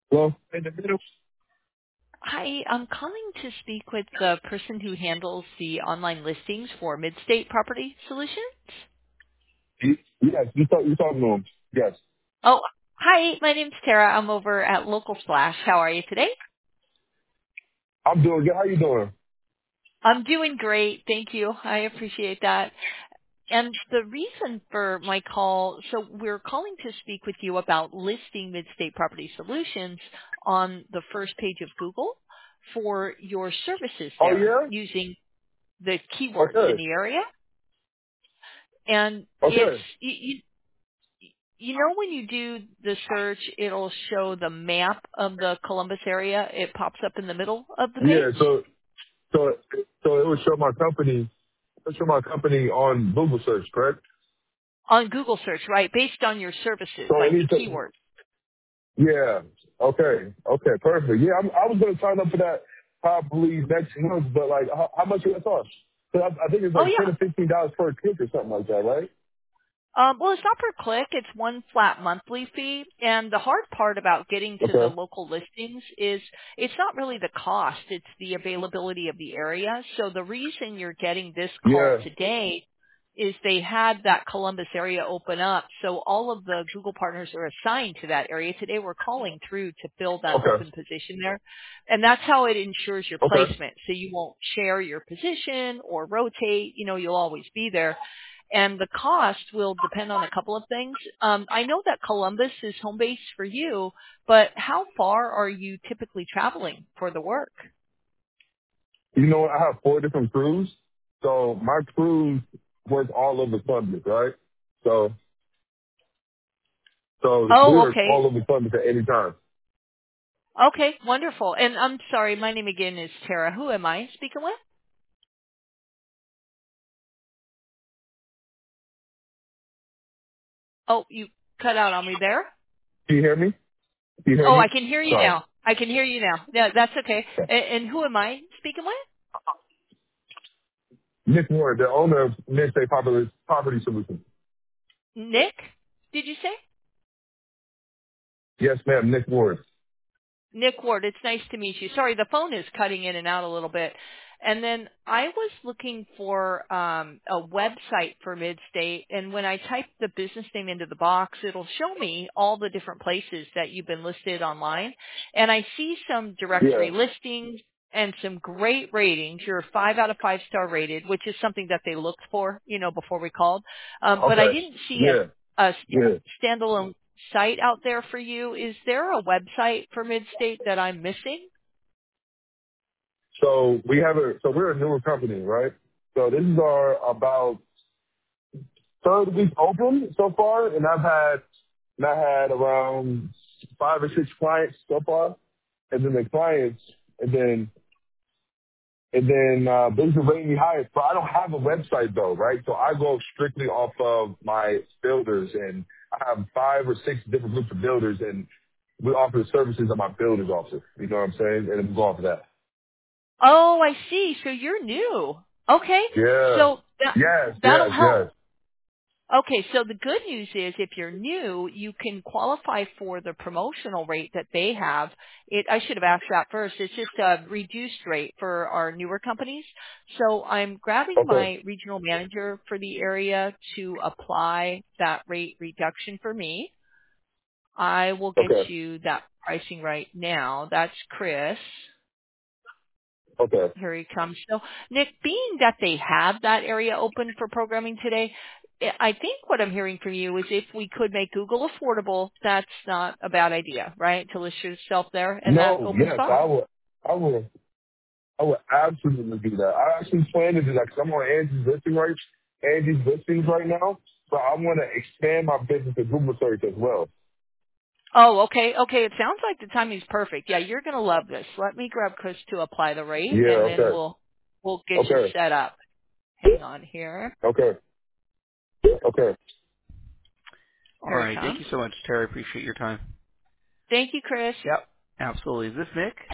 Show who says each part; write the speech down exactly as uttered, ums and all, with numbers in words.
Speaker 1: Well, in the middle.
Speaker 2: Hi, I'm calling to speak with the person who handles the online listings for Midstate Property Solutions.
Speaker 1: Yes, you talk. You talking to him? Yes.
Speaker 2: Oh, hi, my name's Tara. I'm over at Local Splash. How are you today?
Speaker 1: I'm doing good. How you doing?
Speaker 2: I'm doing great. Thank you. I appreciate that. And the reason for my call, so we're calling to speak with you about listing Midstate Property Solutions on the first page of Google for your services
Speaker 1: Oh
Speaker 2: there
Speaker 1: yeah.
Speaker 2: using the keywords in
Speaker 1: Okay.
Speaker 2: the area. And it's,
Speaker 1: Okay.
Speaker 2: you, you You know when you do the search, it'll show the map of the Columbus area. It pops up in the middle of the page
Speaker 1: Yeah. So so so it would show my company. It would show my company on Google search, correct?
Speaker 2: on Google search, right? Based on your services,
Speaker 1: So
Speaker 2: like the
Speaker 1: anything.
Speaker 2: keywords.
Speaker 1: Yeah. Okay. Okay. Perfect. Yeah. I'm, I was gonna sign up for that probably next month, but like, how, how much would that cost? 'Cause I, I think it's
Speaker 2: Oh
Speaker 1: like
Speaker 2: yeah.
Speaker 1: ten to fifteen dollars per click or something like that, right?
Speaker 2: Um, well, it's not per click. It's one flat monthly fee. And the hard part about getting to the
Speaker 1: Okay.
Speaker 2: local listings is it's not really the cost. It's the availability of the area. So the reason you're getting this call
Speaker 1: Yeah.
Speaker 2: today is they had that Columbus area open up. So all of the Google partners are assigned to that area. Today we're calling through to fill that
Speaker 1: Okay.
Speaker 2: open position there. And that's how it ensures your
Speaker 1: Okay.
Speaker 2: placement. So you won't share your position or rotate. You know, you'll always be there, and the cost will depend on a couple of things. Um, I know that Columbus is home base for you, but how far are you typically traveling for the work?
Speaker 1: You know what? I have four different crews. So my crews work all over Columbus, right? So so
Speaker 2: Oh,
Speaker 1: we're
Speaker 2: okay.
Speaker 1: all over Columbus at any time.
Speaker 2: Okay, wonderful. And I'm sorry, my name again is Tara. Who am I speaking with? Oh, you cut out on me there?
Speaker 1: Can you hear me? Can you hear
Speaker 2: Oh,
Speaker 1: me?
Speaker 2: I can hear you
Speaker 1: Sorry.
Speaker 2: now. I can hear you now. Yeah, that's okay. And, and who am I speaking with?
Speaker 1: Nick Ward, the owner of Midstate Property, Property Solutions.
Speaker 2: Nick, did you say?
Speaker 1: Yes, ma'am. Nick Ward.
Speaker 2: Nick Ward, it's nice to meet you. Sorry, the phone is cutting in and out a little bit. And then I was looking for um, a website for Midstate, and when I type the business name into the box, it'll show me all the different places that you've been listed online. And I see some
Speaker 1: Yeah.
Speaker 2: directory listings and some great ratings. You're five out of five star rated, which is something that they looked for, you know, before we called. Um, but I
Speaker 1: Okay.
Speaker 2: didn't see
Speaker 1: Yeah.
Speaker 2: a, a
Speaker 1: Yeah.
Speaker 2: standalone site out there for you. Is there a website for Midstate that I'm missing?
Speaker 1: So we have a, so we're a newer company, right? So this is our about third week open so far, and I've had, and I had around five or six clients so far, and then the clients, and then And then uh, those are rating me higher. But I don't have a website though, right? So I go strictly off of my builders, and I have five or six different groups of builders, and we offer the services that my builders offer. You know what I'm saying? And we go off of that.
Speaker 2: Oh, I see. So you're new. Okay.
Speaker 1: Yeah.
Speaker 2: So that
Speaker 1: Yes.
Speaker 2: that'll
Speaker 1: Yes.
Speaker 2: help.
Speaker 1: Yes.
Speaker 2: Okay, so the good news is if you're new, you can qualify for the promotional rate that they have. It, I should have asked that first. It's just a reduced rate for our newer companies. So I'm grabbing
Speaker 1: Okay.
Speaker 2: my regional manager for the area to apply that rate reduction for me. I will get
Speaker 1: Okay.
Speaker 2: you that pricing right now. That's Chris.
Speaker 1: Okay.
Speaker 2: Here he comes. So, Nick, being that they have that area open for programming today, I I think what I'm hearing from you is if we could make Google affordable, that's not a bad idea, right? To list yourself there in that
Speaker 1: No.
Speaker 2: open
Speaker 1: Yes.
Speaker 2: spot.
Speaker 1: I will. I will. I will absolutely do that. I actually plan to do that because I'm on Angie's listing right, Angie's listings right now. So I want to expand my business to Google search as well.
Speaker 2: Oh, okay, okay. It sounds like the timing's perfect. Yeah, you're gonna love this. Let me grab Chris to apply the rate, and
Speaker 1: Yeah.
Speaker 2: then
Speaker 1: Okay.
Speaker 2: we'll we'll get you
Speaker 1: Okay.
Speaker 2: set up. Hang on here.
Speaker 1: Okay. Okay.
Speaker 3: All
Speaker 2: Here he
Speaker 3: right. Thank
Speaker 2: comes.
Speaker 3: you so much, Terry. Appreciate your time.
Speaker 2: Thank you, Chris.
Speaker 3: Yep. Absolutely. Is this Nick?